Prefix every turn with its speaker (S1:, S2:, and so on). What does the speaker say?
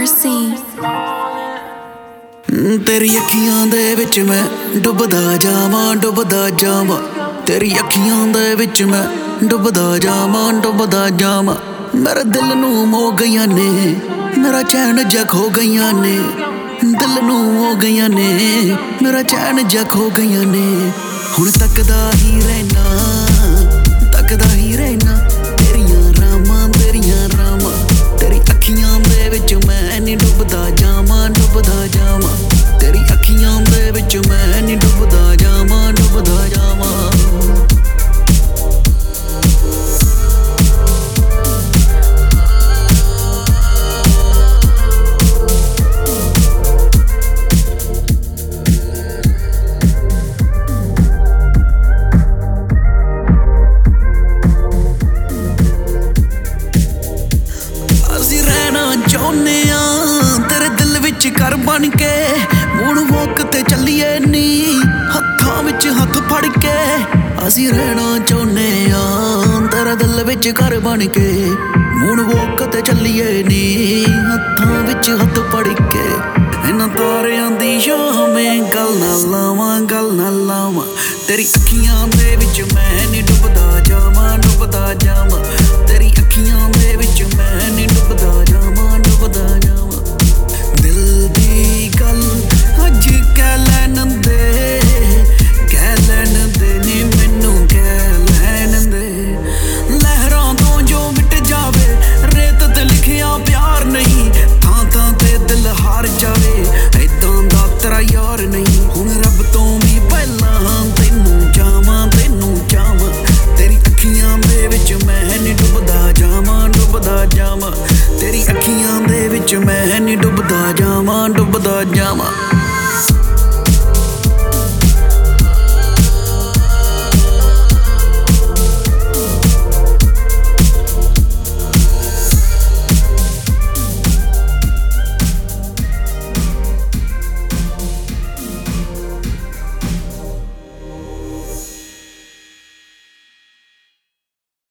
S1: Mercy.
S2: तेरी अखियां दे विच मैं डुबदा जावां तेरी अखियां दे विच मैं डुबदा जावां मेरे दिल नू मोह गईयां ने मेरा चैन जा खो गईयां ने दिल नू हो गईयां ने मेरा चैन जा खो गईयां ने हुण तकदा ही रहना तेरियां रामां तेरी अखियां दे विच मैं नी डुबदा जावां तेरी अखियां दे विच मैं नी डुबदा जावां तेरे दिल विच घर बन के मून वॉक ते चलिए नी हत्थां विच हत्थ फड़ के असी रहना चाहुंदे आ तेरे दिल विच घर बन के मून वॉक ते चलिए नी हत्थां विच हत्थ फड़ के इन्हां तारियां दी शामें गल ना लावां तेरी अखियां दे विच मैं नी डुबदा जावां तेरी अखियां दे विच मैं नी डुबदा जावां दिल दी गल अज कह लैन दे नी मैनू कह लैन दे लहरां तो जो मिट जावे रेत ते लिखिया प्यार नहीं थां ते दिल हार जावे ऐदां दा तेरा यार नहीं हुण रब तो भी पहलां तेनू चावां तेरी अखियां दे विच मैं नी डुबदा जावां तेरी अखियां दे विच मैं नी डुबदा जावां